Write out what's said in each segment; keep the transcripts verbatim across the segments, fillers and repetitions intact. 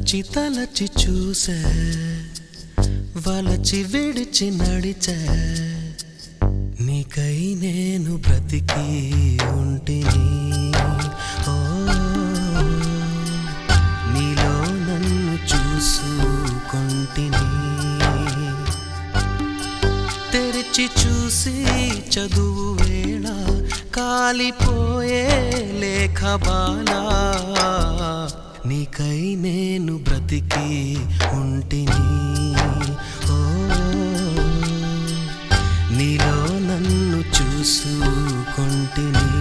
తలచి తలచి చూసే వలచి విడిచి నడిచే నీకై నేను బ్రతికి ఉంటిని. ఓ నీలో నన్ను చూసుకొంటిని. తెరిచి చూసి చదువు వేళ కాలిపోయే లేఖ బాలా నీకై నేను బ్రతికి ఉంటిని. ఓ నీలో నన్ను చూసుకొంటిని.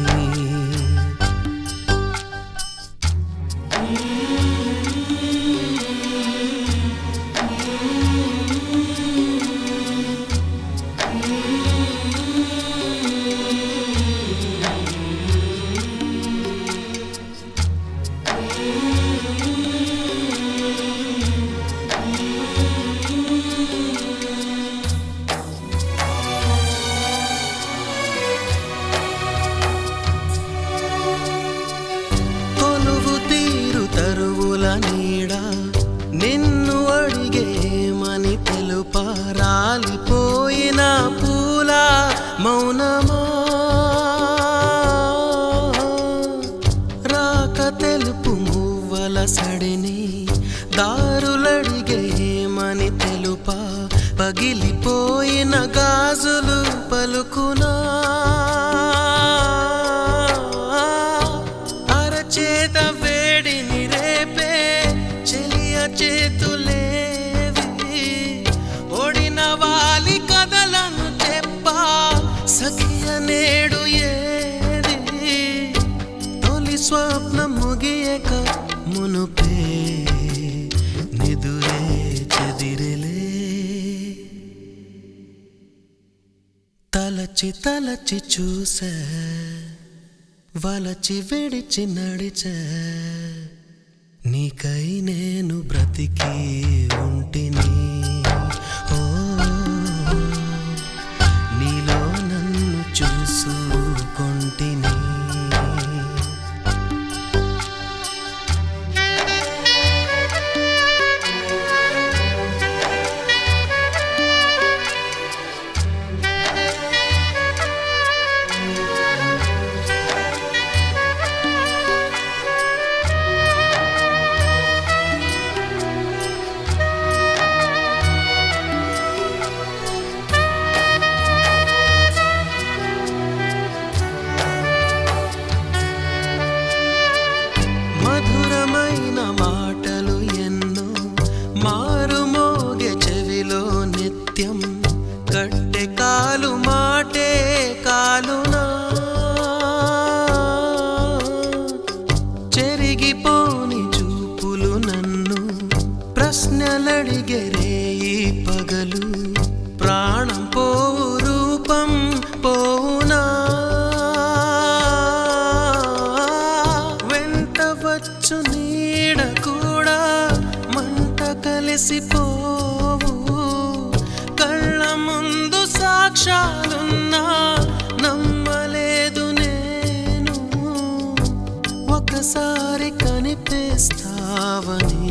నీడా నిన్ను అడిగేమని తెలుప రాలిపోయిన పూల మౌనమా రాక తెలుపు మువ్వల సడిని దారులడిగేమని తెలుప పగిలిపోయిన గాజులు పలుకునా అరచేత వేడిని రేపే చేతులేవి ఓడిన వాలి కథలను చెప్పా సఖియ నేడు ఏది తొలి స్వప్నం ముగియక మునుపే నిదురే చెదిరిలే. తలచి తలచి చూసే వలచి విడిచి నడిచే నీకై నేను బ్రతికి ఉంటిని. ఓ నీలో నన్ను చూసుకొంటిని. మధురమైన మాటలు ఎన్నో మారుమోగే చెవిలో నిత్యం కట్టె కాలు మాటే కాలునా చెరిగిపోని చూపులు నన్ను ప్రశ్నలడిగెరే ఈ పగలు ప్రాణం పోవు రూపం పోవునా వచ్చు నీడ కూడా మంట కలిసిపోవు కళ్ళ ముందు సాక్ష్యాలున్నా నమ్మలేదు నేను ఒకసారి కనిపిస్తావని